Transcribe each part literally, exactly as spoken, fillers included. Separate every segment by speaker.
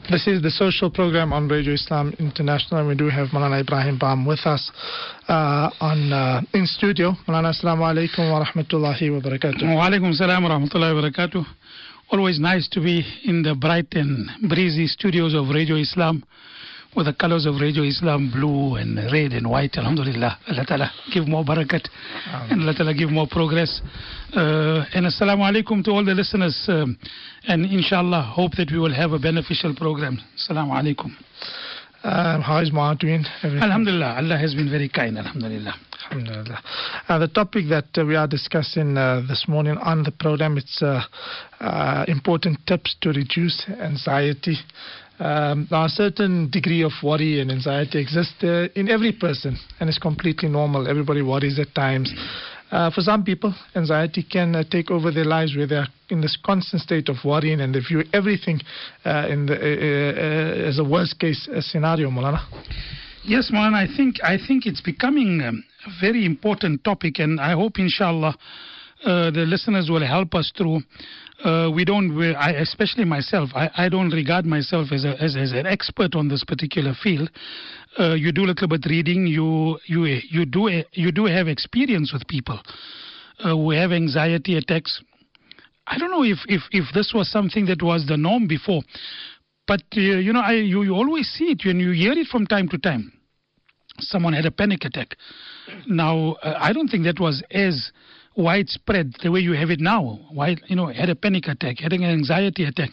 Speaker 1: This is the social program on Radio Islam International, and we do have Maulana Ibrahim Bam with us uh, on uh, in studio. Maulana, assalamu alaikum wa rahmatullahi wa barakatuh.
Speaker 2: Wa alaikum salam wa rahmatullahi wa barakatuh. Always nice to be in the bright and breezy studios of Radio Islam, with the colors of Radio Islam, blue and red and white. Alhamdulillah. Allah Ta'ala give more barakat, um, and Allah Ta'ala give more progress. Uh, and assalamu alaikum to all the listeners, um, and inshallah hope that we will have a beneficial program. Assalamu alaikum.
Speaker 1: Um, how is Mu'ad doing?
Speaker 2: Alhamdulillah, Allah has been very kind. Alhamdulillah.
Speaker 1: Alhamdulillah. Uh, the topic that uh, we are discussing uh, this morning on the program, it's uh, uh, important tips to reduce anxiety. Um, now, a certain degree of worry and anxiety exists uh, in every person, and it's completely normal. Everybody worries at times. Uh, for some people, anxiety can uh, take over their lives, where they're in this constant state of worrying, and they view everything uh, in the, uh, uh, as a worst-case uh, scenario. Maulana.
Speaker 2: Yes, Maulana. I think I think it's becoming um, a very important topic, and I hope, inshallah, uh, the listeners will help us through. Uh, we don't, we, I, especially myself, I, I don't regard myself as, a, as as an expert on this particular field. Uh, you do a little bit reading. You you you do you do have experience with people uh, who have anxiety attacks. I don't know if, if, if this was something that was the norm before, but uh, you know, I you, you always see it when you hear it from time to time. Someone had a panic attack. Now, uh, I don't think that was as widespread the way you have it now. Why, you know, had a panic attack, having an anxiety attack.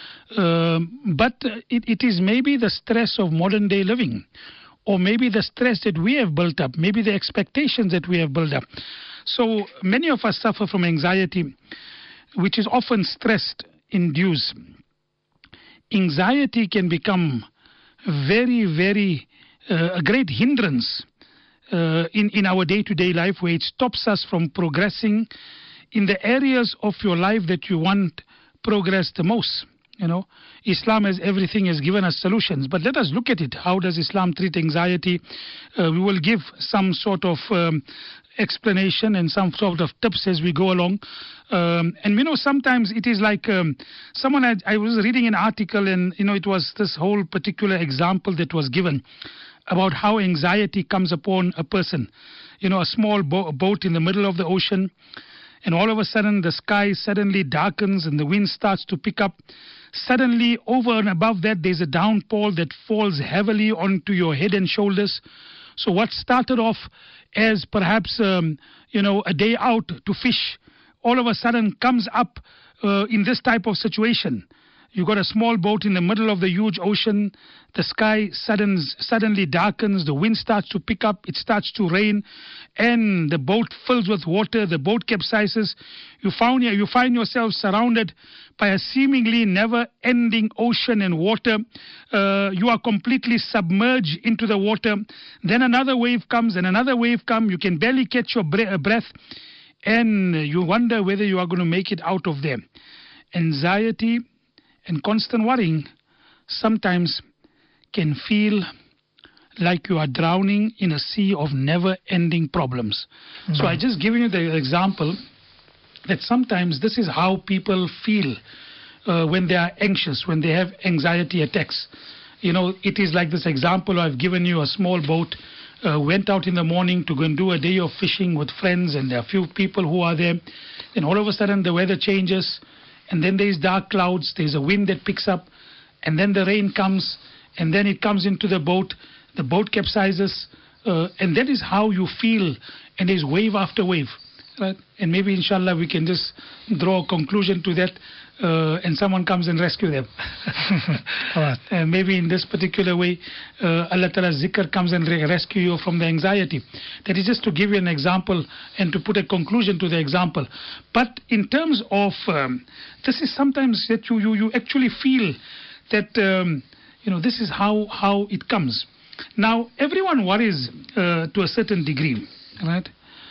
Speaker 2: Um, but uh, it, it is maybe the stress of modern day living, or maybe the stress that we have built up, maybe the expectations that we have built up. So many of us suffer from anxiety, which is often stress-induced. Anxiety can become very, very uh, a great hindrance uh, in, in our day-to-day life, where it stops us from progressing in the areas of your life that you want progress the most. You know, Islam as everything has given us solutions, but let us look at it. How does Islam treat anxiety? Uh, we will give some sort of um, explanation and some sort of tips as we go along. Um, and you know, sometimes it is like um, someone had, I was reading an article, and you know, it was this whole particular example that was given about how anxiety comes upon a person. You know, a small bo- boat in the middle of the ocean, and all of a sudden the sky suddenly darkens and the wind starts to pick up. Suddenly, over and above that, there's a downpour that falls heavily onto your head and shoulders. So what started off as perhaps, um, you know, a day out to fish, all of a sudden comes up uh, in this type of situation. You got a small boat in the middle of the huge ocean. The sky sudden, suddenly darkens. The wind starts to pick up. It starts to rain. And the boat fills with water. The boat capsizes. You, found, you find yourself surrounded by a seemingly never-ending ocean and water. Uh, you are completely submerged into the water. Then another wave comes and another wave comes. You can barely catch your breath. And you wonder whether you are going to make it out of there. Anxiety and constant worrying sometimes can feel like you are drowning in a sea of never-ending problems. Mm-hmm. So I just given you the example that sometimes this is how people feel uh, when they are anxious, when they have anxiety attacks. You know, it is like this example I've given you. A small boat uh, went out in the morning to go and do a day of fishing with friends, and there are a few people who are there. Then all of a sudden the weather changes, and then there's dark clouds, there's a wind that picks up, and then the rain comes, and then it comes into the boat, the boat capsizes, uh, and that is how you feel, and there's wave after wave, right? And maybe inshallah we can just draw a conclusion to that, uh, and someone comes and rescue them. All right. Uh, maybe in this particular way, uh, Allah Ta'ala's zikr comes and re- rescue you from the anxiety. That is just to give you an example and to put a conclusion to the example. But in terms of, um, this is sometimes that you, you, you actually feel that, um, you know, this is how, how it comes. Now, everyone worries uh, to a certain degree, right?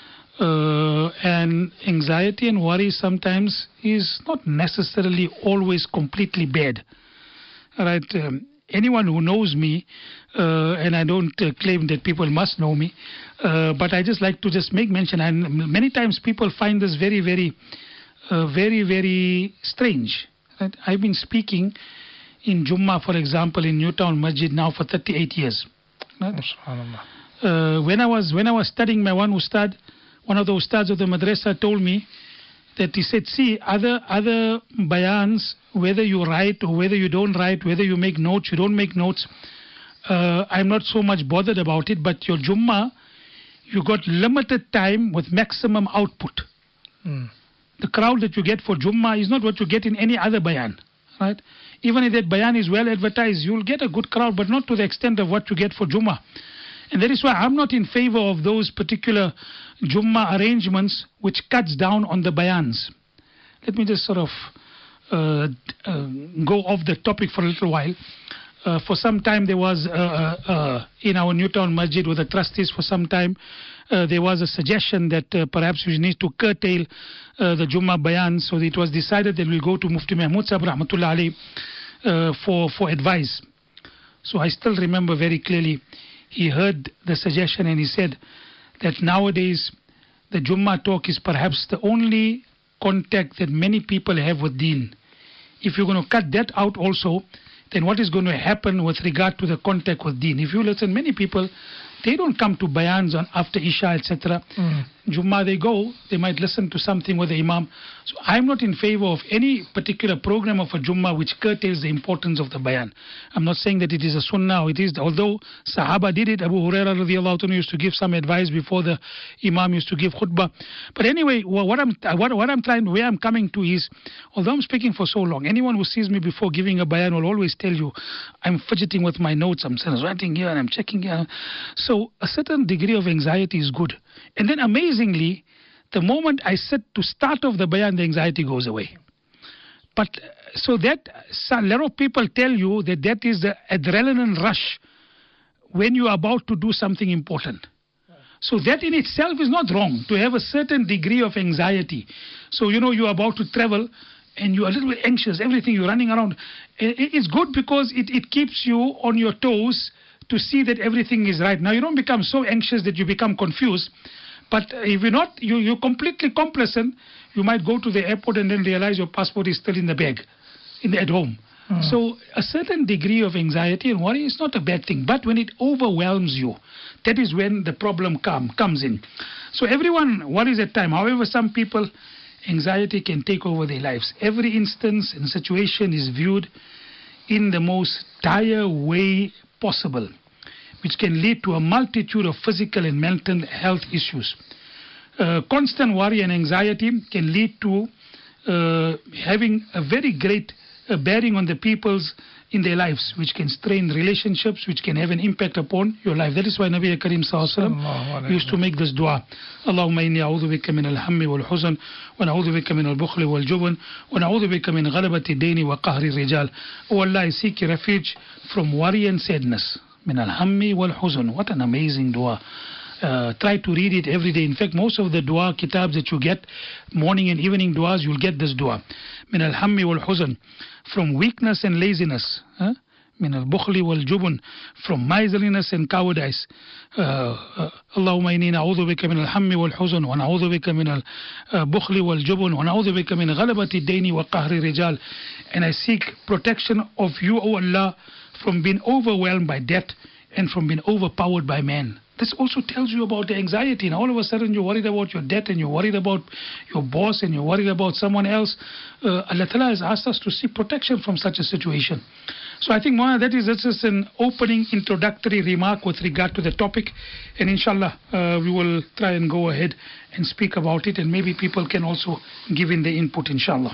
Speaker 2: Uh, and anxiety and worry sometimes is not necessarily always completely bad. Right? Um, anyone who knows me, uh, and I don't uh, claim that people must know me, uh, but I just like to just make mention, and many times people find this very, very, uh, very, very strange. Right? I've been speaking in Jummah, for example, in Newtown Masjid now for thirty-eight years. Right? Uh, when I was when I was studying, my one ustad, one of the ustads of the madrasa told me that he said, see, other other bayans, whether you write or whether you don't write, whether you make notes, you don't make notes, uh, I'm not so much bothered about it, but your Jummah, you got limited time with maximum output. Mm. The crowd that you get for Jummah is not what you get in any other bayan, right? Even if that bayan is well advertised, you'll get a good crowd, but not to the extent of what you get for Jummah. And that is why I'm not in favor of those particular Jummah arrangements which cuts down on the bayans. Let me just sort of uh, uh, go off the topic for a little while. Uh, for some time there was, uh, uh, uh, in our Newtown Masjid with the trustees for some time, uh, there was a suggestion that uh, perhaps we need to curtail uh, the Jummah bayan. So it was decided that we'll go to Mufti Mahmood Sahib Rahmatullah Alayh uh, for, for advice. So I still remember very clearly, he heard the suggestion and he said that nowadays the Jummah talk is perhaps the only contact that many people have with Deen. If you're going to cut that out also, then what is going to happen with regard to the contact with Deen? If you listen, many people, they don't come to bayans on after Isha, et cetera. Mm. Jummah, they go, they might listen to something with the Imam. So I'm not in favor of any particular program of a Jummah which curtails the importance of the bayan. I'm not saying that it is a sunnah, it is, although Sahaba did it, Abu Hurairah radiallahu anhu used to give some advice before the Imam used to give khutbah. But anyway, what I'm, what, what I'm trying, where I'm coming to is, although I'm speaking for so long, anyone who sees me before giving a bayan will always tell you, I'm fidgeting with my notes, I'm writing here and I'm checking here. So a certain degree of anxiety is good. And then amazingly, the moment I sit to start off the bayan, the anxiety goes away. But so that a lot of people tell you that that is the adrenaline rush when you are about to do something important. So that in itself is not wrong, to have a certain degree of anxiety. So, you know, you're about to travel and you're a little bit anxious, everything, you're running around. It's good because it, it keeps you on your toes to see that everything is right. Now, you don't become so anxious that you become confused. But if you're not, you, you're completely complacent, you might go to the airport and then realize your passport is still in the bag, in the, at home. Mm. So a certain degree of anxiety and worry is not a bad thing. But when it overwhelms you, that is when the problem come, comes in. So everyone worries at time. However, some people, anxiety can take over their lives. Every instance and situation is viewed in the most dire way possible, which can lead to a multitude of physical and mental health issues. Uh, constant worry and anxiety can lead to uh, having a very great uh, bearing on the people's in their lives, which can strain relationships, which can have an impact upon your life. That is why Nabi Karim Sallallahu Alaihi Wasallam used to make this dua. Allahumma inni a'udhu bika min al-hammi wal-huzn, wa na'udhu bika min al-bukhli wal-jubn, wa na'udhu bika min ghalabati ad-dayni wa qahri rijal. Oh Allah, I seek refuge from worry and sadness. Min al-hammi wal-huzn. What an amazing dua. Uh, try to read it every day. In fact, most of the dua kitabs that you get, morning and evening duas, you'll get this dua. Min al-hammi wal-huzn. From weakness and laziness. Huh? Min al-bukhli wal-jubn. From miserliness and cowardice. Allahumma inni na'udhu bika min al-hammi wal-huzn, wa na'udhu bika min al-bukhli wal-jubn, wa na'udhu bika min ghalabati ad-dayni wa qahri rijal. And I seek protection of you, O Allah, from being overwhelmed by debt and from being overpowered by man. This also tells you about the anxiety. And all of a sudden you're worried about your debt and you're worried about your boss and you're worried about someone else. Uh, Allah Ta'ala has asked us to seek protection from such a situation. So I think, Mona, that is that's just an opening introductory remark with regard to the topic. And inshallah, uh, we will try and go ahead and speak about it. And maybe people can also give in their input, inshallah.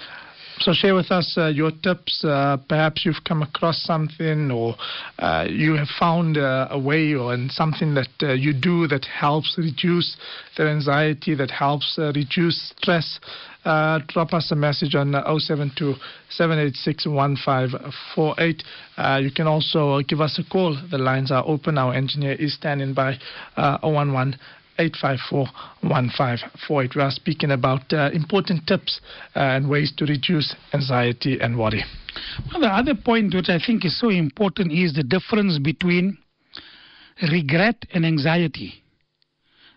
Speaker 1: So share with us uh, your tips. Uh, perhaps you've come across something or uh, you have found uh, a way or in something that uh, you do that helps reduce the anxiety, that helps uh, reduce stress. Uh, drop us a message on uh, oh seven two, seven eight six, one five four eight. Uh, you can also give us a call. The lines are open. Our engineer is standing by. uh, oh one one, eight five four, one five four eight. We are speaking about uh, important tips uh, and ways to reduce anxiety and worry.
Speaker 2: Well, the other point which I think is so important is the difference between regret and anxiety.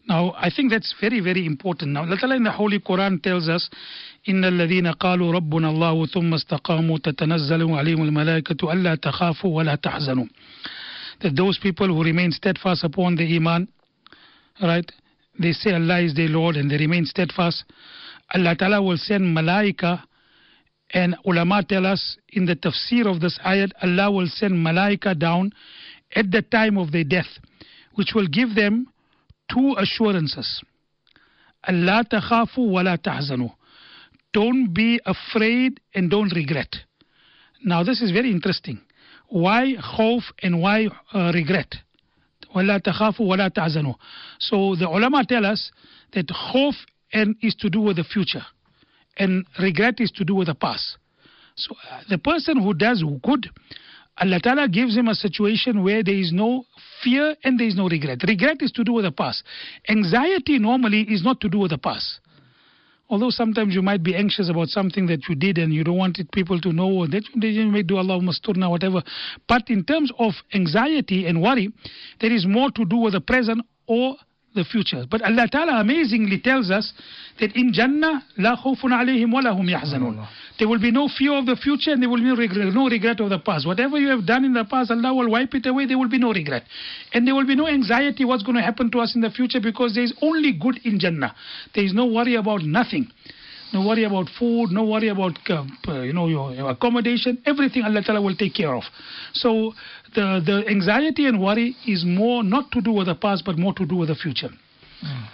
Speaker 2: Now, I think that's very, very important. Now, Allah Ta'ala in the Holy Quran tells us, إِنَّ الَّذِينَ قَالُوا رَبُّنَا اللَّهُ ثُمَّ اسْتَقَامُوا تَتَنَزَّلُ عَلَيْهِمُ الْمَلَائِكَةُ أَلَّا تَخَافُوا وَلَا تَحْزَنُوا. That those people who remain steadfast upon the Iman, right, they say Allah is their Lord and they remain steadfast, Allah Ta'ala will send malaika, and ulama tell us in the tafsir of this ayat, Allah will send malaika down at the time of their death, which will give them two assurances. Allah takhafu wa la tahzanu. Don't be afraid and don't regret. Now this is very interesting. Why khawf and why uh, regret? وَلَا تَخَافُوا وَلَا تَحْزَنُوا. So the ulama tell us that khawf and is to do with the future and regret is to do with the past. So uh, the person who does good, Allah Ta'ala gives him a situation where there is no fear and there is no regret. Regret is to do with the past. Anxiety normally is not to do with the past. Although sometimes you might be anxious about something that you did and you don't want it people to know, or that you may do Allahumma sturna, whatever. But in terms of anxiety and worry, there is more to do with the present or the future. But Allah Ta'ala amazingly tells us that in Jannah, la khawfun alayhim wa lahum yahzanun. There will be no fear of the future and there will be no regret, no regret of the past. Whatever you have done in the past, Allah will wipe it away. There will be no regret. And there will be no anxiety what's going to happen to us in the future, because there is only good in Jannah. There is no worry about nothing. No worry about food, no worry about uh, you know your, your accommodation. Everything Allah Ta'ala will take care of. So the, the anxiety and worry is more not to do with the past, but more to do with the future.
Speaker 1: Mm.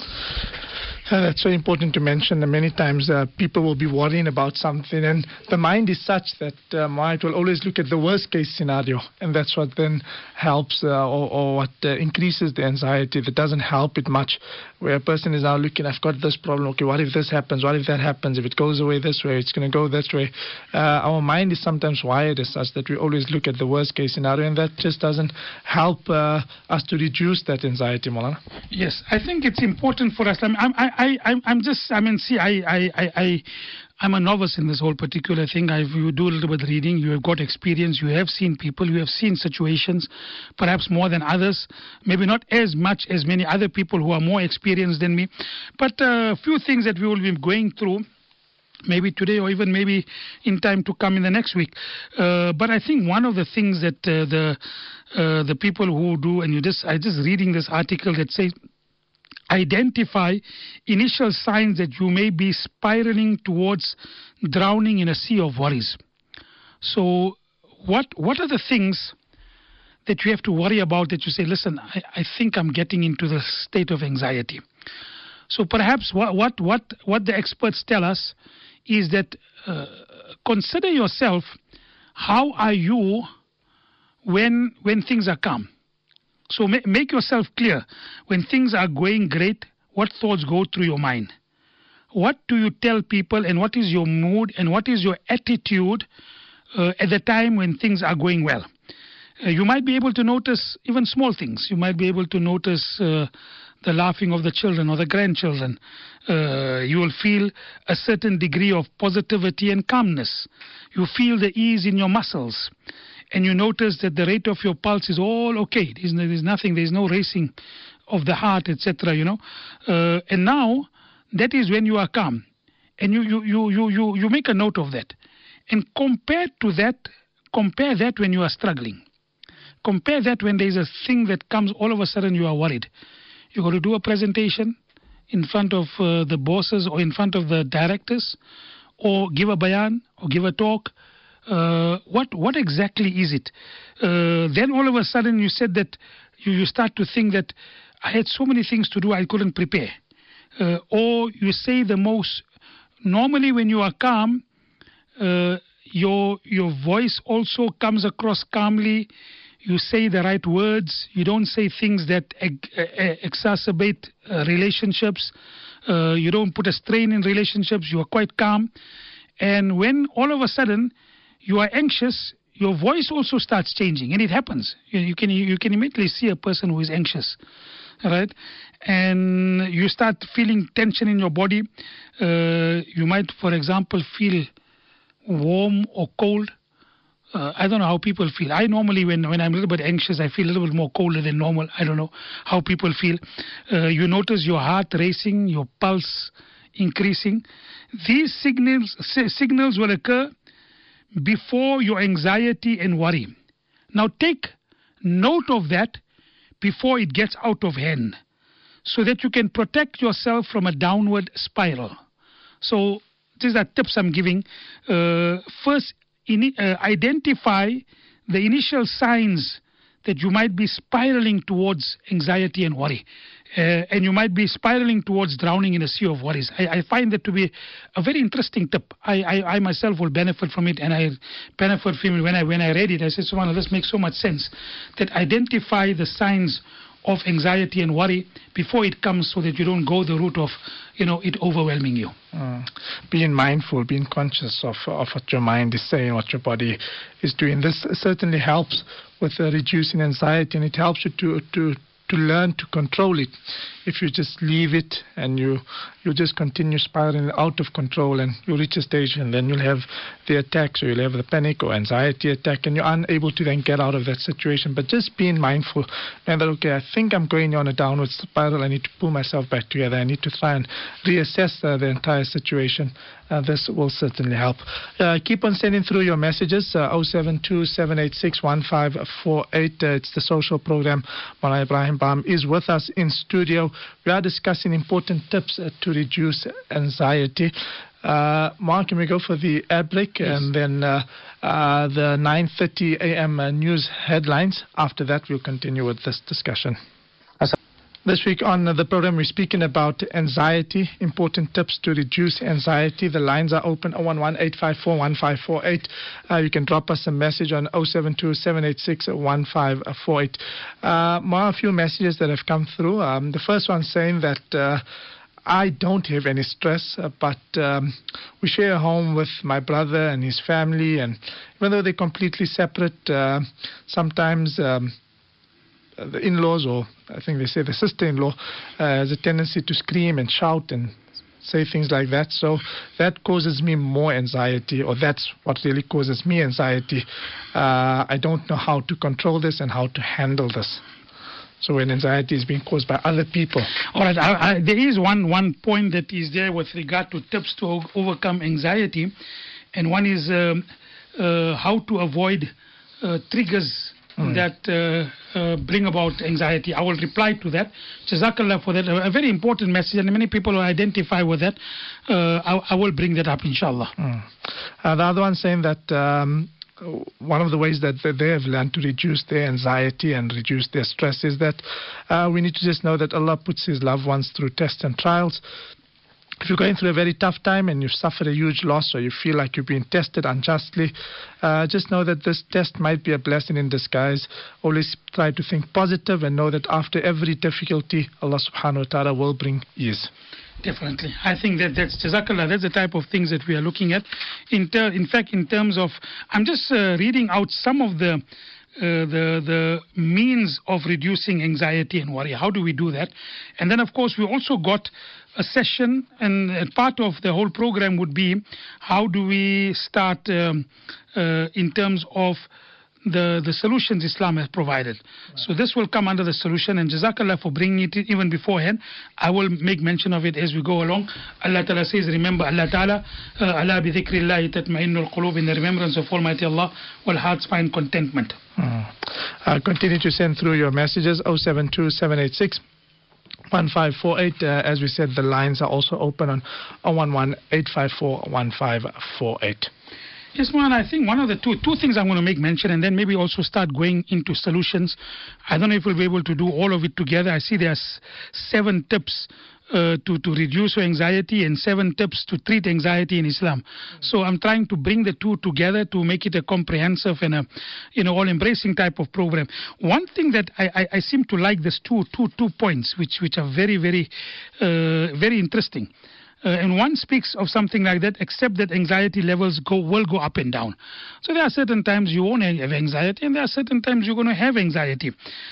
Speaker 1: Uh, that's very important to mention. That many times uh, people will be worrying about something, and the mind is such that uh, mind will always look at the worst case scenario, and that's what then helps uh, or, or what uh, increases the anxiety. That doesn't help it much. Where a person is now looking, I've got this problem. Okay, what if this happens? What if that happens? If it goes away this way, it's going to go this way. Uh, our mind is sometimes wired as such that we always look at the worst case scenario, and that just doesn't help uh, us to reduce that anxiety, Maulana.
Speaker 2: Yes, I think it's important for us. I'm, I, I, I, I'm just, I mean, see, I, I, I, I I'm a novice in this whole particular thing. I've, you do a little bit of reading, you have got experience, you have seen people, you have seen situations, perhaps more than others, maybe not as much as many other people who are more experienced than me, but a few things that we will be going through, maybe today or even maybe in time to come in the next week. Uh, but I think one of the things that uh, the uh, the people who do, and you just, I just reading this article that says, identify initial signs that you may be spiraling towards drowning in a sea of worries. So what what are the things that you have to worry about that you say, listen, I, I think I'm getting into the state of anxiety? So perhaps what what what, what the experts tell us is that uh, consider yourself, how are you when when things are calm? So ma- make yourself clear. When things are going great, what thoughts go through your mind? What do you tell people, and what is your mood and what is your attitude uh, at the time when things are going well? Uh, you might be able to notice even small things. You might be able to notice uh, the laughing of the children or the grandchildren. Uh, you will feel a certain degree of positivity and calmness. You feel the ease in your muscles. And you notice that the rate of your pulse is all okay. There's, there's nothing, there's no racing of the heart, et cetera. You know, uh, and now that is when you are calm, and you you, you you you you make a note of that, and compare to that, compare that when you are struggling. Compare that when there is a thing that comes, all of a sudden you are worried. You got to do a presentation in front of uh, the bosses or in front of the directors, or give a bayan or give a talk. Uh, what what exactly is it? Uh, then all of a sudden you said that you, you start to think that I had so many things to do, I couldn't prepare. Uh, or you say the most, normally when you are calm, uh, your your voice also comes across calmly. You say the right words. You don't say things that ex- exacerbate uh, relationships. Uh, you don't put a strain in relationships. You are quite calm. And when all of a sudden you are anxious, your voice also starts changing, and it happens. You, you can you can immediately see a person who is anxious, right? And you start feeling tension in your body. Uh, you might, for example, feel warm or cold. Uh, I don't know how people feel. I normally, when, when I'm a little bit anxious, I feel a little bit more colder than normal. I don't know how people feel. Uh, you notice your heart racing, your pulse increasing. These signals signals will occur before your anxiety and worry. Now take note of that before it gets out of hand, so that you can protect yourself from a downward spiral. So these are tips I'm giving. Uh, first, in, uh, identify the initial signs that you might be spiraling towards anxiety and worry. Uh, and you might be spiraling towards drowning in a sea of worries. I, I find that to be a very interesting tip. I, I, I myself will benefit from it, and I benefit from it when I when I read it. I said, "Subhanallah, this makes so much sense." That identify the signs of anxiety and worry before it comes, so that you don't go the route of, you know, it overwhelming you.
Speaker 1: Mm. Being mindful, being conscious of, of what your mind is saying, what your body is doing. This certainly helps with uh, reducing anxiety, and it helps you to to to learn to control it. If you just leave it and you you just continue spiraling out of control, and you reach a stage and then you'll have the attack, so you'll have the panic or anxiety attack, and you're unable to then get out of that situation. But just being mindful, knowing that, okay, I think I'm going on a downward spiral, I need to pull myself back together, I need to try and reassess uh, the entire situation. Uh, this will certainly help. Uh, keep on sending through your messages, uh, oh seven two, seven eight six, one five four eight. Uh, it's the social program. Mullah Ibrahim Bam is with us in studio. We are discussing important tips uh, to reduce anxiety. Uh, Mark, can we go for the ad break?
Speaker 2: Yes.
Speaker 1: And then uh, uh, the nine thirty a.m. Uh, news headlines. After that, we'll continue with this discussion. This week on the program, we're speaking about anxiety, important tips to reduce anxiety. The lines are open, oh one one, eight five four, one five four eight. Uh, you can drop us a message on oh seven two, seven eight six, one five four eight. Uh, more a few messages that have come through. Um, the first one saying that uh, I don't have any stress, uh, but um, we share a home with my brother and his family, and even though they're completely separate, uh, sometimes um, the in-laws, or I think they say the sister-in-law, uh, has a tendency to scream and shout and say things like that. So that causes me more anxiety, or that's what really causes me anxiety. Uh, I don't know how to control this and how to handle this. So when anxiety is being caused by other people.
Speaker 2: All right, I, I, there is one, one point that is there with regard to tips to o- overcome anxiety. And one is um, uh, how to avoid uh, triggers Mm. that uh, uh, bring about anxiety. I will reply to that. Jazakallah for that. A very important message, and many people will identify with that. Uh, I, I will bring that up, inshallah.
Speaker 1: Mm. Uh, the other one saying that um, one of the ways that they have learned to reduce their anxiety and reduce their stress is that uh, we need to just know that Allah puts His loved ones through tests and trials. If you're going through a very tough time and you've suffered a huge loss, or you feel like you're being tested unjustly, uh, just know that this test might be a blessing in disguise. Always try to think positive and know that after every difficulty, Allah subhanahu wa ta'ala will bring ease.
Speaker 2: Definitely. I think that that's, Jazakallah, that's the type of things that we are looking at. In, ter- in fact, in terms of, I'm just uh, reading out some of the Uh, the the means of reducing anxiety and worry. How do we do that? And then, of course, we also got a session, and part of the whole program would be how do we start um, uh, in terms of the, the solutions Islam has provided. Right. So this will come under the solution, and Jazakallah for bringing it even beforehand. I will make mention of it as we go along. Allah Ta'ala says, remember Allah Ta'ala, Allah bi dhikrillahi tatma'innul qulub, in the remembrance of Almighty Allah, will hearts find contentment.
Speaker 1: Hmm. Uh, continue to send through your messages, oh seven two, seven eight six, one five four eight. Uh, as we said, the lines are also open on oh one one, eight five four, one five four eight.
Speaker 2: Yes, man, I think one of the two two things I'm going to make mention, and then maybe also start going into solutions. I don't know if we'll be able to do all of it together. I see there's seven tips uh, to, to reduce your anxiety and seven tips to treat anxiety in Islam. Mm-hmm. So I'm trying to bring the two together to make it a comprehensive and a, you know, all-embracing type of program. One thing that I, I, I seem to like, this two, two, two points, which, which are very, very, uh, very interesting. Uh, and one speaks of something like that, except that anxiety levels go will go up and down. So there are certain times you won't have anxiety, and there are certain times you're going to have anxiety.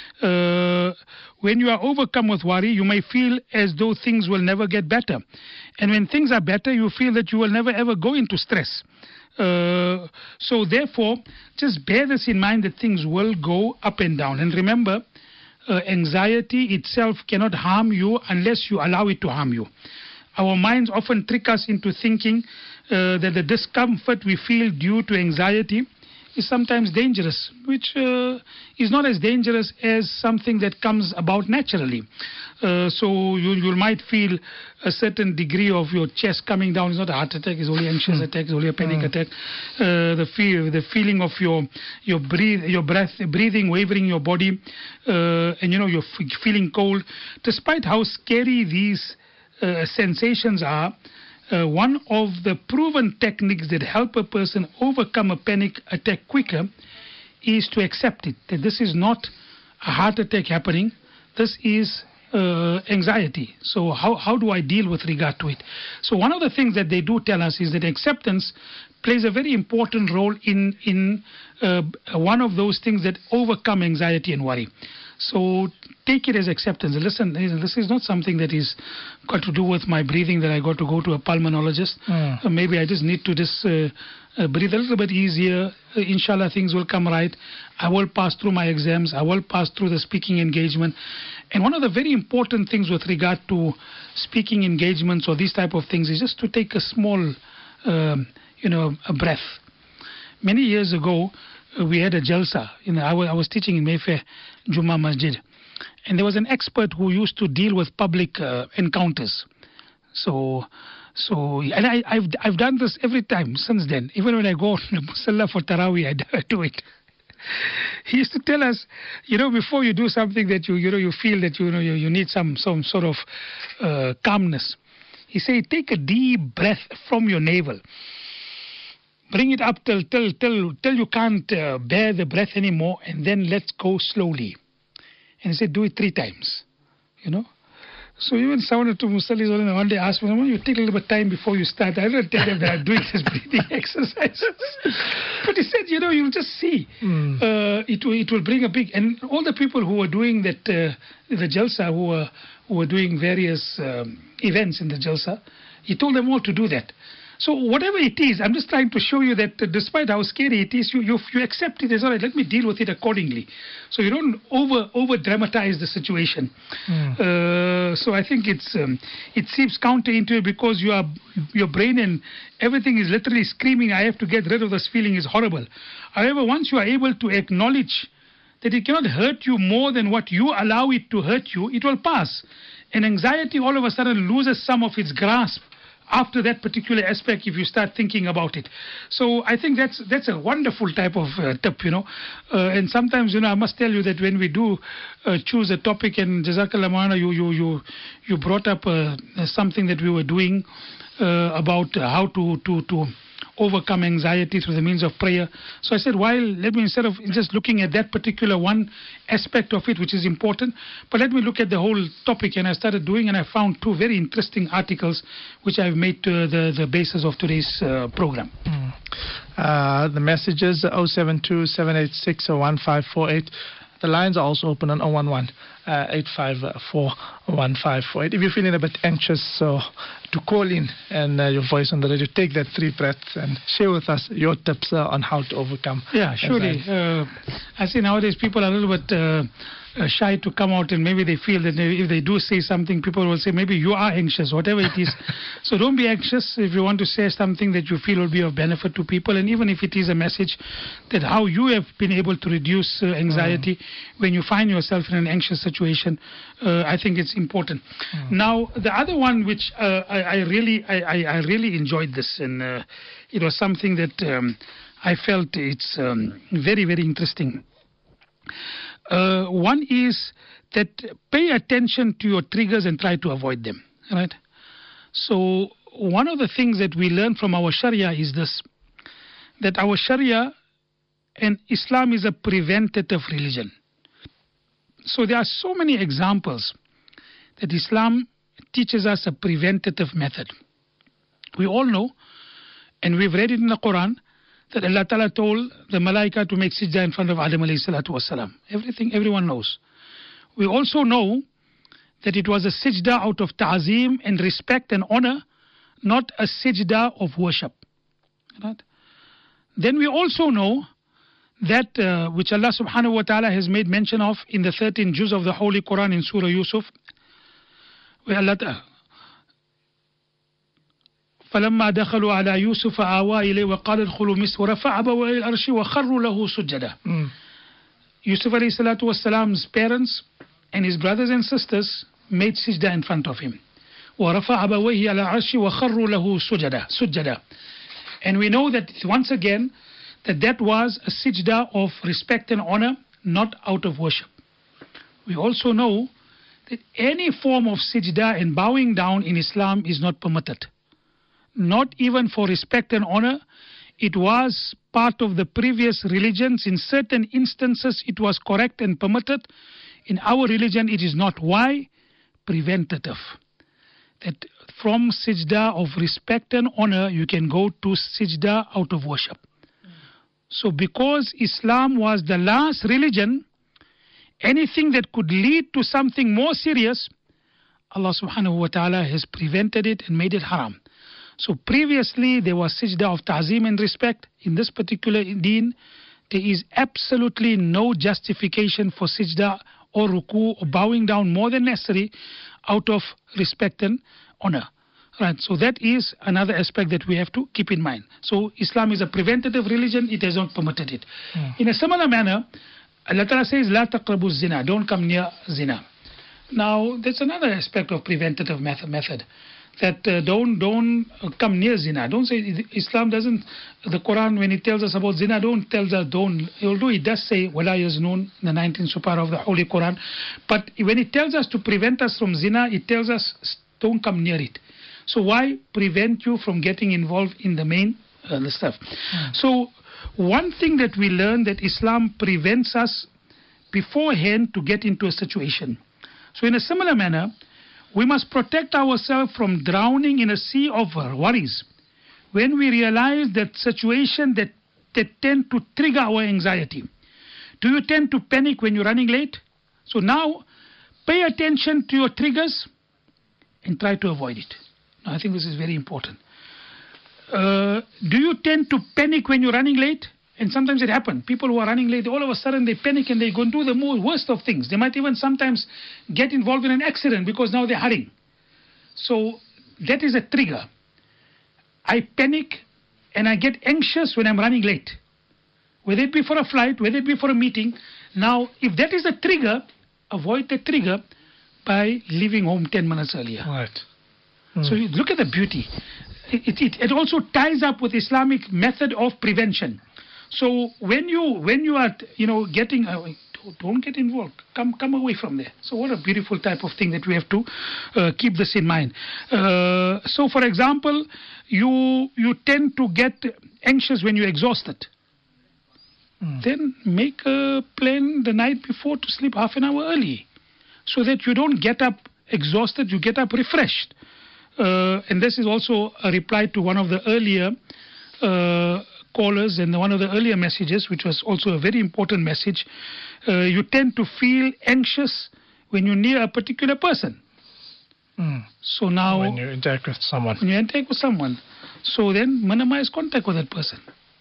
Speaker 2: Uh, when you are overcome with worry, you may feel as though things will never get better. And when things are better, you feel that you will never ever go into stress. Uh, so therefore, just bear this in mind that things will go up and down. And remember, uh, anxiety itself cannot harm you unless you allow it to harm you. Our minds often trick us into thinking uh, that the discomfort we feel due to anxiety is sometimes dangerous, which uh, is not as dangerous as something that comes about naturally. Uh, so you, you might feel a certain degree of your chest coming down. It's not a heart attack, it's only anxious mm. attack, it's only a panic mm. attack. Uh, the feel, the feeling of your your breathe, your breath, breathing, wavering in your body, uh, and you know you're f- feeling cold. Despite how scary these uh, sensations are, Uh, one of the proven techniques that help a person overcome a panic attack quicker is to accept it, that this is not a heart attack happening, this is uh, anxiety. So how, how do I deal with regard to it? So one of the things that they do tell us is that acceptance plays a very important role in, in uh, one of those things that overcome anxiety and worry. So take it as acceptance. Listen, this is not something that is got to do with my breathing, that I got to go to a pulmonologist. Mm. Uh, maybe I just need to just uh, uh, breathe a little bit easier. Uh, inshallah, things will come right. I will pass through my exams. I will pass through the speaking engagement. And one of the very important things with regard to speaking engagements or these type of things is just to take a small, um, you know, a breath. Many years ago, we had a jalsa. You know, I, w- I was teaching in Mayfair Jummah Masjid, and there was an expert who used to deal with public uh, encounters. So, so, and I, I've I've done this every time since then. Even when I go to Musalla for Taraweeh, I do it. He used to tell us, you know, before you do something that you you know you feel that you know you, you need some some sort of uh, calmness. He said, take a deep breath from your navel. Bring it up till till till till you can't uh, bear the breath anymore, and then let's go slowly. And he said, do it three times. You know. So even someone to Musallis one day asked me, "Why you take a little bit of time before you start?" I don't tell them that I'm doing this breathing exercises. But he said, you know, you'll just see. Mm. Uh, it will it will bring a big, and all the people who were doing that uh, the Jalsa, who were who were doing various um, events in the Jalsa, he told them all to do that. So whatever it is, I'm just trying to show you that uh, despite how scary it is, you, you you accept it as all right. Let me deal with it accordingly. So you don't over over dramatize the situation. Mm. Uh, so I think it's um, it seems counterintuitive because you are your brain and everything is literally screaming, I have to get rid of this feeling, is horrible. However, once you are able to acknowledge that it cannot hurt you more than what you allow it to hurt you, it will pass. And anxiety all of a sudden loses some of its grasp after that particular aspect, if you start thinking about it. So I think that's that's a wonderful type of uh, tip, you know. Uh, and sometimes, you know, I must tell you that when we do uh, choose a topic, and Jazakallah Maulana, you you you you brought up uh, something that we were doing uh, about how to to to overcome anxiety through the means of prayer. So I said, while let me, instead of just looking at that particular one aspect of it, which is important, but let me look at the whole topic. And I started doing, and I found two very interesting articles which I've made to the, the basis of today's uh, program.
Speaker 1: Mm. Uh, the messages oh seven two, seven eight six, oh one five four eight. The lines are also open on oh one one, eight five four, one five four eight. If you're feeling a bit anxious, so to call in and uh, your voice on the radio, take that three breaths and share with us your tips uh, on how to overcome.
Speaker 2: Yeah, surely. Uh, I see nowadays people are a little bit uh, uh, shy to come out, and maybe they feel that they, if they do say something, people will say maybe you are anxious, whatever it is. So don't be anxious if you want to say something that you feel will be of benefit to people, and even if it is a message that how you have been able to reduce uh, anxiety mm. when you find yourself in an anxious situation, uh, I think it's important. Mm. Now, the other one which uh, I, I really I, I really enjoyed this, and uh, it was something that um, I felt it's um, very, very interesting. Uh, one is that pay attention to your triggers and try to avoid them, right? So one of the things that we learn from our Sharia is this, that our Sharia and Islam is a preventative religion. So there are so many examples that Islam teaches us a preventative method. We all know, and we've read it in the Quran, that Allah Ta'ala told the Malaika to make sajda in front of Adam alayhi salatu wasalam. Everything, everyone knows. We also know that it was a sajda out of ta'zeem and respect and honor, not a sajda of worship. Right? Then we also know that uh, which Allah subhanahu wa ta'ala has made mention of in the thirteen juz of the Holy Quran in Surah Yusuf, where Allah ta'ala فلما دخلوا على يوسف آوى إليه وقال ادخلوا مصر ورفع أبويه إلى العرش وخروا له سجدا.
Speaker 1: Mm.
Speaker 2: Yusuf alayhi salatu wassalam's parents and his brothers and sisters made sijda in front of him. ورفع أبويه إلى العرش وخروا له سجدا سجدا. And we know that once again that that was a sijda of respect and honor, not out of worship. We also know that any form of sijda and bowing down in Islam is not permitted. Not even for respect and honor. It was part of the previous religions. In certain instances it was correct and permitted. In our religion it is not. Why? Preventative. That from sijda of respect and honor you can go to sijda out of worship. So because Islam was the last religion, anything that could lead to something more serious, Allah subhanahu wa ta'ala has prevented it and made it haram. So previously there was sijda of ta'zim and respect. In this particular deen, there is absolutely no justification for sijda or ruku or bowing down more than necessary out of respect and honor. Right, so that is another aspect that we have to keep in mind. So Islam is a preventative religion, it has not permitted it. Hmm. In a similar manner, Allah Ta'ala says, La taqrabu zina, don't come near zina. Now, there's another aspect of preventative method, method that uh, don't don't come near zina. Don't say, Islam doesn't, the Quran when it tells us about zina, don't tell us don't, although it does say, wala yaznun, the nineteenth surah of the Holy Quran, but when it tells us to prevent us from zina, it tells us don't come near it. So why prevent you from getting involved in the main uh, the stuff? Mm. So one thing that we learn that Islam prevents us beforehand to get into a situation. So in a similar manner, we must protect ourselves from drowning in a sea of worries. When we realize that situation that, that tend to trigger our anxiety. Do you tend to panic when you're running late? So now, pay attention to your triggers and try to avoid it. Now, I think this is very important. Uh, do you tend to panic when you're running late? And sometimes it happens. People who are running late, all of a sudden they panic and they go and do the more worst of things. They might even sometimes get involved in an accident because now they're hurrying. So that is a trigger. I panic and I get anxious when I'm running late. Whether it be for a flight, whether it be for a meeting. Now, if that is a trigger, avoid the trigger by leaving home ten minutes earlier.
Speaker 1: Right.
Speaker 2: Mm. So you look at the beauty. It, it, it also ties up with Islamic method of prevention. So when you when you are you know getting uh, don't get involved, come come away from there. So what a beautiful type of thing that we have to uh, keep this in mind. Uh, so for example, you you tend to get anxious when you're exhausted. Mm. Then make a plan the night before to sleep half an hour early, so that you don't get up exhausted. You get up refreshed. Uh, and this is also a reply to one of the earlier uh, callers and one of the earlier messages, which was also a very important message. Uh, you tend to feel anxious when you're near a particular person.
Speaker 1: Mm.
Speaker 2: So now,
Speaker 1: when you interact with someone,
Speaker 2: when you interact with someone, so then minimize contact with that person.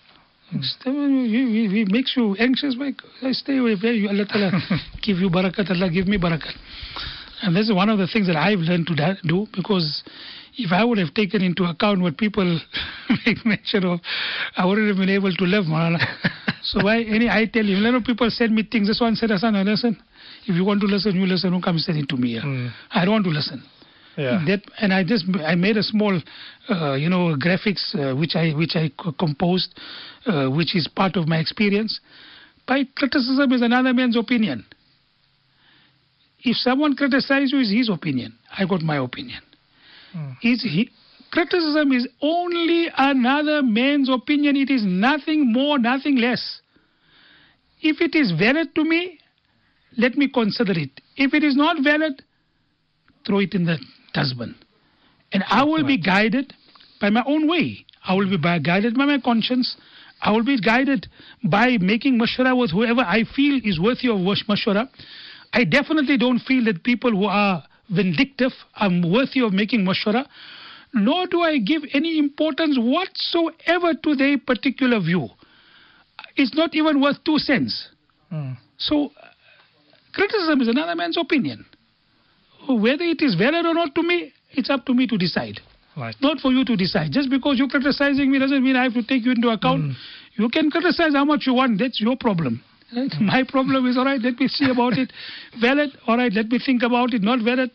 Speaker 2: Mm. It makes you anxious. Like, stay away. Allah Ta'ala give you barakat. Allah give me barakat. And this is one of the things that I've learned to do, because if I would have taken into account what people make mention of, I wouldn't have been able to live, Maulana. So why, any, I tell you, a lot of people send me things. This one said, Hassan, listen. If you want to listen, you listen. Don't come send it to me. Mm. I don't want to listen.
Speaker 1: Yeah.
Speaker 2: That, and I just I made a small, uh, you know, graphics uh, which I which I composed, uh, which is part of my experience. By criticism is another man's opinion. If someone criticizes you, it's his opinion. I got my opinion. Mm. Is he, criticism is only another man's opinion. It is nothing more, nothing less. If it is valid to me, let me consider it. If it is not valid, throw it in the dustbin. And I will be guided by my own way. I will be by, guided by my conscience. I will be guided by making mashwara with whoever I feel is worthy of mashwara. I definitely don't feel that people who are vindictive are worthy of making mashwara, nor do I give any importance whatsoever to their particular view. it's not even worth two cents.
Speaker 1: Mm.
Speaker 2: So, criticism is another man's opinion. Whether it is valid or not to me, it's up to me to decide.
Speaker 1: Right.
Speaker 2: Not for you to decide. Just because you're criticizing me doesn't mean I have to take you into account. Mm. You can criticize how much you want. That's your problem. Right? Mm. My problem is, all right, let me see about it. Valid, all right, let me think about it. Not valid,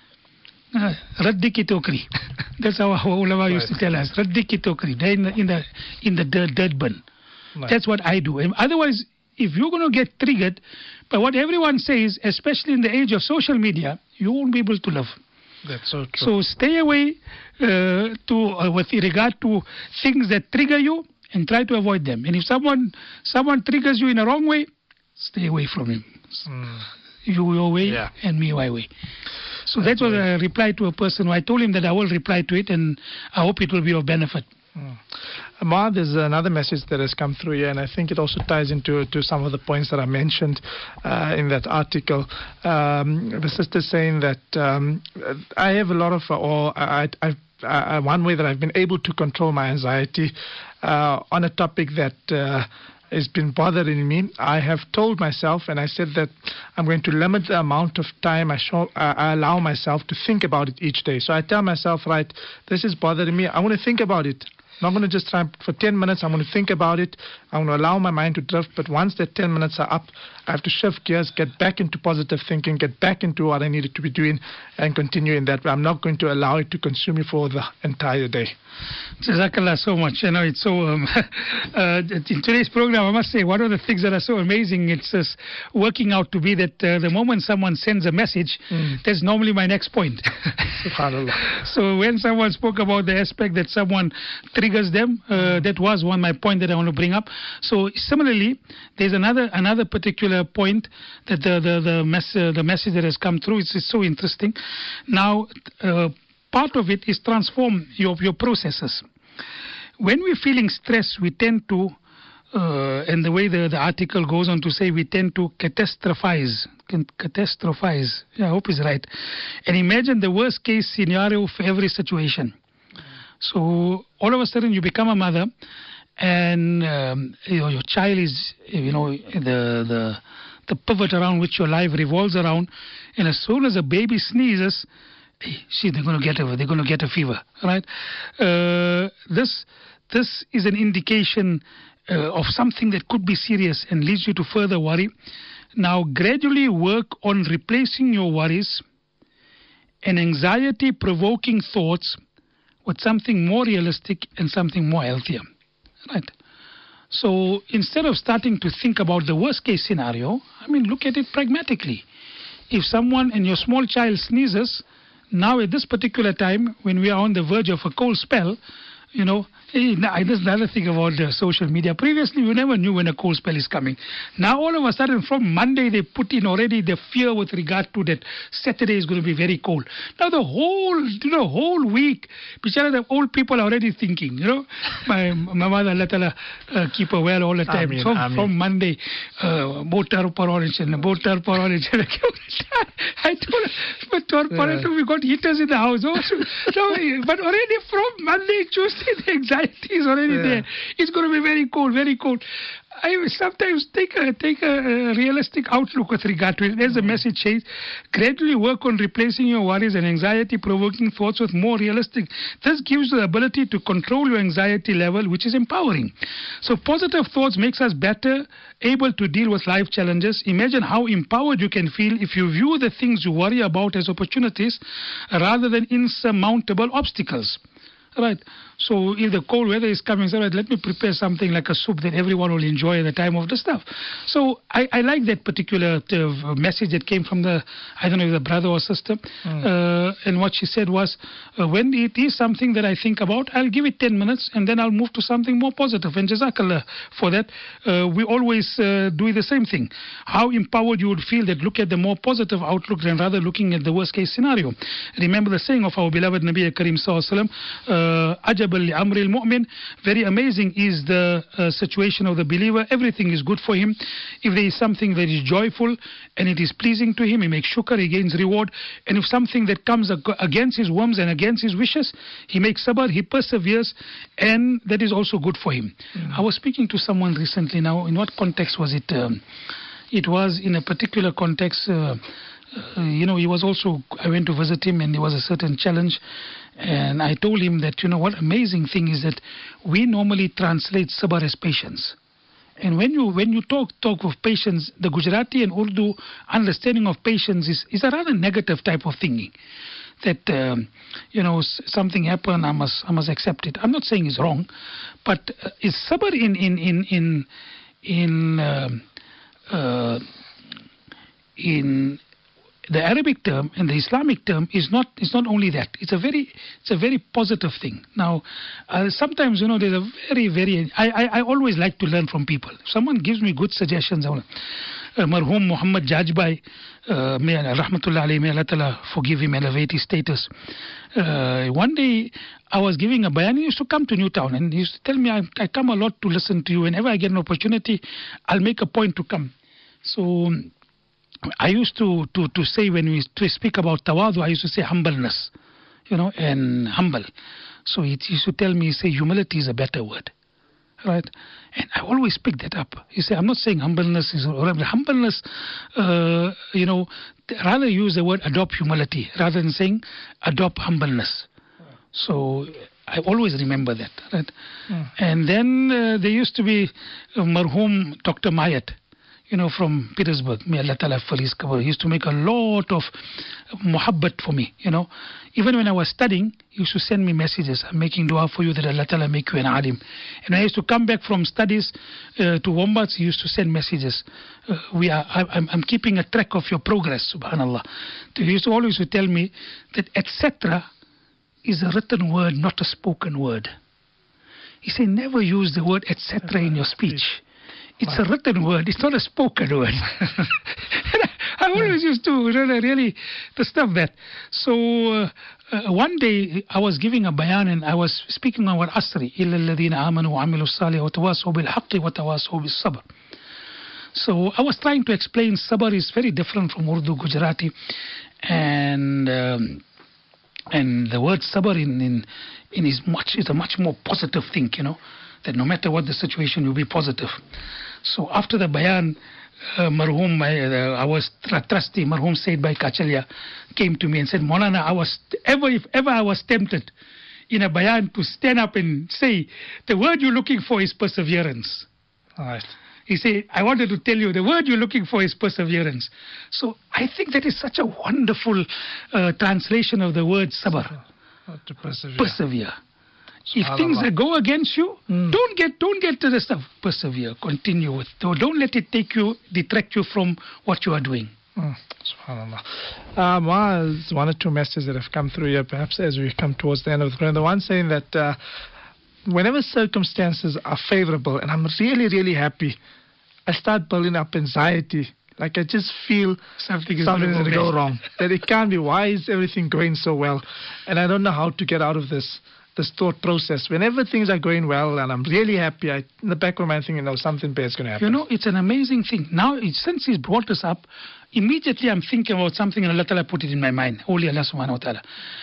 Speaker 2: raddi ki tokri. That's how our ulama right. used to tell us. Raddi ki tokri. They're in the, in the, in the dirt, dirt bin. Right. That's what I do. And otherwise, if you're going to get triggered by what everyone says, especially in the age of social media, you won't be able to live.
Speaker 1: That's so true.
Speaker 2: So stay away uh, to uh, with regard to things that trigger you and try to avoid them. And if someone someone triggers you in a wrong way, stay away from him. Mm. You your way yeah. and me my way. So That's that was a reply to a person who I told him that I will reply to it, and I hope it will be of benefit.
Speaker 1: Mm. Amar, there's another message that has come through here, and I think it also ties into to some of the points that I mentioned uh, in that article. Um, the sister saying that um, I have a lot of, or I, I, I, one way that I've been able to control my anxiety uh, on a topic that uh, has been bothering me. I have told myself, and I said that I'm going to limit the amount of time I, show, uh, I allow myself to think about it each day. So I tell myself, right, this is bothering me. I want to think about it. I'm not going to just try for ten minutes. I'm going to think about it. I'm going to allow my mind to drift. But once that ten minutes are up, I have to shift gears, get back into positive thinking, get back into what I needed to be doing, and continue in that way. I'm not going to allow it to consume me for the entire day.
Speaker 2: Jazakallah so much. You know, it's so, um, uh, in today's program, I must say, one of the things that are so amazing, it's uh, working out to be that uh, the moment someone sends a message, mm. that's normally my next point.
Speaker 1: SubhanAllah.
Speaker 2: So when someone spoke about the aspect that someone triggers them, uh, that was one my point that I want to bring up. So similarly, there's another another particular point that the the the, mess, uh, the message that has come through. It's, it's so interesting. Now, uh, part of it is transform your your processes. When we're feeling stress, we tend to, uh, and the way the, the article goes on to say, we tend to catastrophize. Catastrophize. Yeah, I hope it's right. And imagine the worst case scenario for every situation. So all of a sudden you become a mother, and um, you know, your child is, you know, the the the pivot around which your life revolves around, and as soon as a baby sneezes, hey, see, they're going to get a they're going to get a fever, right? Uh, this this is an indication uh, of something that could be serious and leads you to further worry. Now, gradually work on replacing your worries and anxiety-provoking thoughts with something more realistic and something more healthier, right? So instead of starting to think about the worst case scenario, I mean, look at it pragmatically. If someone and your small child sneezes, now at this particular time, when we are on the verge of a cold spell, you know, hey, there's another thing about the social media. Previously, you never knew when a cold spell is coming. Now, all of a sudden, from Monday, they put in already the fear with regard to that Saturday is going to be very cold. Now, the whole, you know, whole week, the old people are already thinking, you know. My, my mother, let her uh, keep her well all the time.
Speaker 1: Ameen,
Speaker 2: so,
Speaker 1: Ameen. From
Speaker 2: Monday, botar per orange and botar per orange. I told her, but yeah. we got heaters in the house. Also. So, but already from Monday, Tuesday, the anxiety is already yeah. there. It's going to be very cold, very cold. I sometimes take a take a realistic outlook with regard to it. As the message says, gradually work on replacing your worries and anxiety-provoking thoughts with more realistic. This gives you the ability to control your anxiety level, which is empowering. So positive thoughts makes us better able to deal with life challenges. Imagine how empowered you can feel if you view the things you worry about as opportunities rather than insurmountable obstacles. Right. So if the cold weather is coming, so right, let me prepare something like a soup that everyone will enjoy at the time of the stuff. So I, I like that particular uh, message that came from the, I don't know if the brother or sister. Mm. Uh, and what she said was, uh, when it is something that I think about, I'll give it ten minutes and then I'll move to something more positive. And Jazakallah for that. Uh, we always uh, do the same thing. How empowered you would feel that look at the more positive outlook than rather looking at the worst case scenario. Remember the saying of our beloved Nabi Kareem Sallallahu Alaihi Wasallam, uh, ajabal li amri al-mu'min. Very amazing is the uh, situation of the believer. Everything is good for him. If there is something that is joyful and it is pleasing to him, he makes shukr, he gains reward. And if something that comes ag- against his whims and against his wishes, he makes sabr, he perseveres, and that is also good for him. Mm. I was speaking to someone recently now. In what context was it? Um, it was in a particular context. Uh, uh, you know, he was also, I went to visit him and there was a certain challenge. And I told him that, you know, what amazing thing is that we normally translate sabr as patience. And when you when you talk talk of patience, the Gujarati and Urdu understanding of patience is, is a rather negative type of thinking. That um, you know s- something happened, I must I must accept it. I'm not saying it's wrong, but uh, is sabr in in in in in um, uh, in the Arabic term and the Islamic term is not is not only that. It's a very it's a very positive thing. Now, uh, sometimes you know there's a very very I, I I always like to learn from people. If someone gives me good suggestions, I will. Uh, Marhum Muhammad Jajbai, uh, may Allah rahmatullah alayhi, may Allah ta'ala forgive him, elevate his status. Uh, one day I was giving a bayan. He used to come to Newtown and he used to tell me, I, I come a lot to listen to you. Whenever I get an opportunity, I'll make a point to come. So I used to, to, to say when we to speak about tawadu, I used to say humbleness, you know, and humble. So he used to tell me, say humility is a better word, right? And I always pick that up. You say, I'm not saying humbleness is whatever. Humbleness, uh, you know, rather use the word adopt humility rather than saying adopt humbleness. So I always remember that, right? Mm. And then uh, there used to be uh, Marhum Doctor Mayat, you know, from Petersburg. May Allah Ta'ala for his cover. He used to make a lot of muhabbat for me, you know. Even when I was studying, he used to send me messages. I'm making dua for you that Allah Ta'ala make you an alim. And when I used to come back from studies uh, to Wombats, he used to send messages. Uh, we are, I, I'm, I'm keeping a track of your progress, subhanallah. He used to always to tell me that et cetera is a written word, not a spoken word. He said, never use the word et cetera in your speech. It's wow. a written word. It's not a spoken word. I always used to really, really to stuff that. So uh, uh, one day I was giving a bayan and I was speaking on what asri illa alladhina amanu wa amilu salih wa tawasaw bil haqqi wa tawasaw bis sabr. So I was trying to explain sabr is very different from Urdu, Gujarati, and um, and the word sabr in in, in is much is a much more positive thing, you know, that no matter what the situation, you'll be positive. So after the bayan, uh, Marhum, my, uh, I was tra- trustee, Marhum Said Bhai Kachalia, came to me and said, Maulana, I was ever, if ever I was tempted in a bayan to stand up and say, the word you're looking for is perseverance. All right. He said, I wanted to tell you, the word you're looking for is perseverance. So I think that is such a wonderful uh, translation of the word sabr.
Speaker 1: To persevere.
Speaker 2: Persevere. If things that go against you, mm. don't get don't get to the stuff. Persevere, continue with. Don't let it take you, detract you from what you are doing.
Speaker 1: Mm. SubhanAllah. Um, well, there's one or two messages that have come through here, perhaps as we come towards the end of the program. The one saying that uh, whenever circumstances are favorable, and I'm really, really happy, I start building up anxiety. Like I just feel something is going to go wrong. That it can't be. Why is everything going so well? And I don't know how to get out of this. This thought process. Whenever things are going well and I'm really happy, I, in the back of my mind, thinking, you know, something bad is going to happen.
Speaker 2: You know, it's an amazing thing. Now, it, since he's brought this up, immediately I'm thinking about something and Allah Ta'ala put it in my mind. Holy Allah Subhanahu Wa Ta'ala.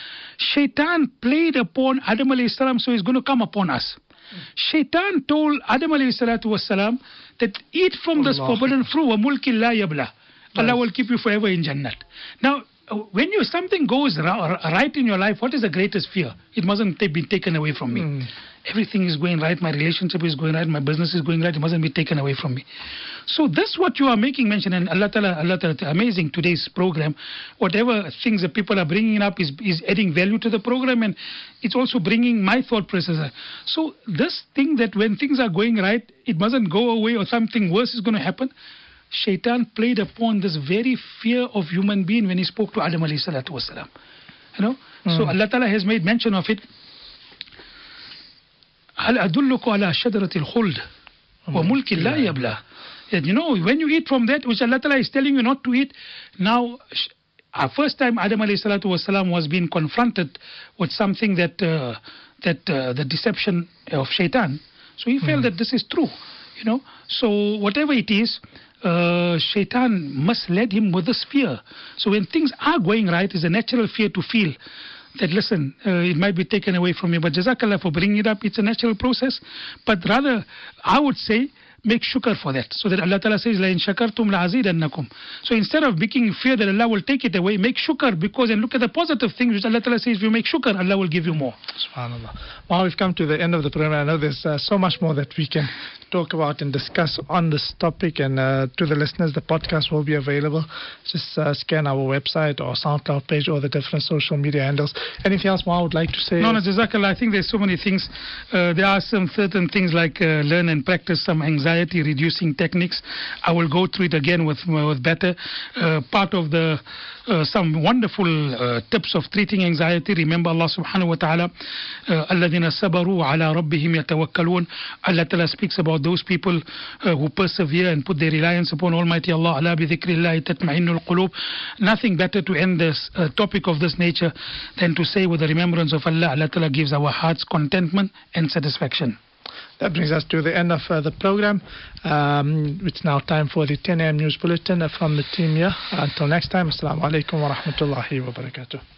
Speaker 2: Shaitan played upon Adam alayhi salam, so he's going to come upon us. Mm. Shaitan told Adam alayhi salatu was salam that eat from Allah. This forbidden fruit, wa mulki la yabla. Allah will keep you forever in Jannat. Now, when you something goes ra- right in your life, what is the greatest fear? It mustn't t- be taken away from me. Mm. Everything is going right. My relationship is going right. My business is going right. It mustn't be taken away from me. So this what you are making mention, and Allah Ta'ala, Allah Ta'ala, amazing today's program. Whatever things that people are bringing up is, is adding value to the program, and it's also bringing my thought process. So this thing that when things are going right, it mustn't go away or something worse is going to happen. Shaitan played upon this very fear of human being when he spoke to Adam alayhi salatu wasalam. You know? Mm. So Allah Ta'ala has made mention of it. هل أدلك على شجرة الخلد وملك لا يبلى. You know, when you eat from that, which Allah Ta'ala is telling you not to eat, now, our first time Adam alayhi salatu wasalam was being confronted with something that uh, that uh, the deception of shaitan. So he felt mm. that this is true, you know. So whatever it is, uh, shaitan must lead him with this fear. So when things are going right, it's a natural fear to feel that, listen, uh, it might be taken away from you. But Jazakallah for bringing it up. It's a natural process. But rather, I would say, make shukr for that. So that Allah Ta'ala says, La in shakartum la azidannakum. So instead of making fear that Allah will take it away, make shukr, because and look at the positive things which Allah Ta'ala says, if you make shukr, Allah will give you more.
Speaker 1: SubhanAllah. Well, we've come to the end of the program. I know there's uh, so much more that we can talk about and discuss on this topic. And uh, to the listeners, the podcast will be available. Just uh, scan our website or SoundCloud page or the different social media handles. Anything else more I would like to say?
Speaker 2: No, no, Jazakallah. I think there's so many things. Uh, there are some certain things like uh, learn and practice some anxiety reducing techniques. I will go through it again with with better uh, part of the uh, some wonderful uh, tips of treating anxiety. Remember Allah subhanahu wa ta'ala, alladhina sabaru ala rabbihim yatawakkalun. Allah Ta'ala speaks about those people uh, who persevere and put their reliance upon Almighty Allah. Ala bi dhikrillahi tatma'innul qulub. Nothing better to end this uh, topic of this nature than to say, with the remembrance of Allah, Allah Ta'ala gives our hearts contentment and satisfaction.
Speaker 1: That brings us to the end of uh, the program. Um, it's now time for the ten a m news bulletin uh, from the team here. Until next time, Assalamu alaikum wa rahmatullahi wa barakatuh.